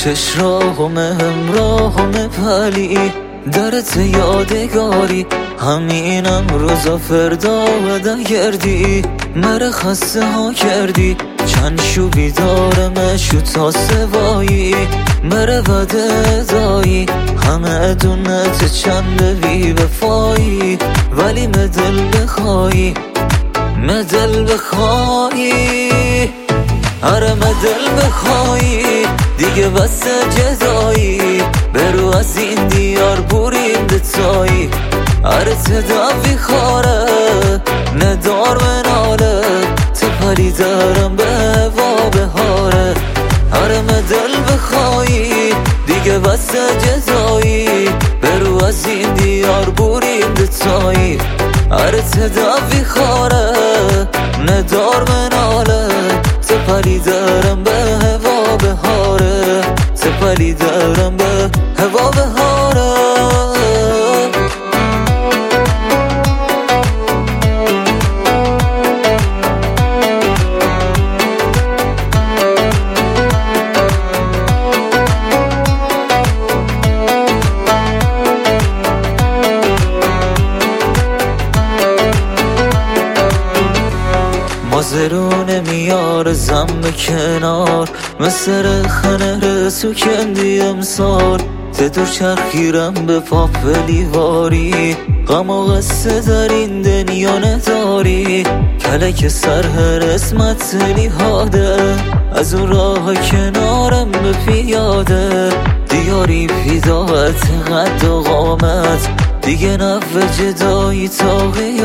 آتش راهم پلی درت یادگاری همینم روزا فردا و دگردی مره خسته ها کردی چند شو بیدارمشو تا سوایی مره وده دایی همه دونت چند بی بفایی ولی مدل بخوایی آره مدل بخوایی دیگه بس جدایی برو از این دیار بریم دتایی آره تداوی خاره ندار مناله تپلی دارم به هوا بهاره آره مدل بخوایی دیگه بس جدایی برو از این دیار بریم دتایی آره تداوی خاره ندار مناله تپلی دارم به هوا بهاره تپلی دارم به هوا بهاره مازرونه میار زم کنار مثل خنه رسو کندی امسال تدور چرخیرم به پاپلی واری غم و قصه در این دنیا نداری کلک سر هر اسمت نیهاده از اون راه کنارم به پیاده دیاری فیداعت قد و قامت دیگه نفع جدایی تا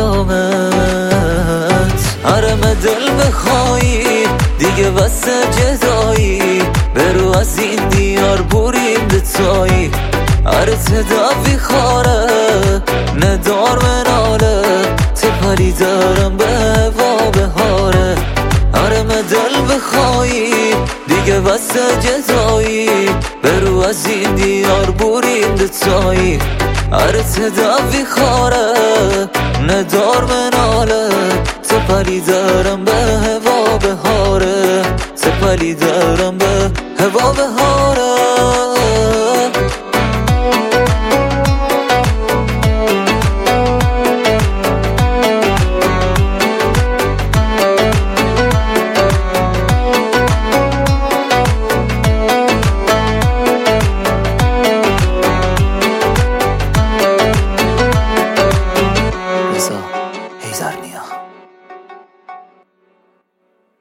قیامت آره مدل بخوایی دیگه بس جدایی برو از این دیار بریم دتایی آره تداوی خاره ندار مناله تپلی دارم به هوا بهاره آره مدل بخوایی دیگه بس جدایی برو از این دیار بریم دتایی آره تداوی خاره ندار مناله تپلی دارم به هوا بهاره تپلی دارم به هوا بهاره هیزر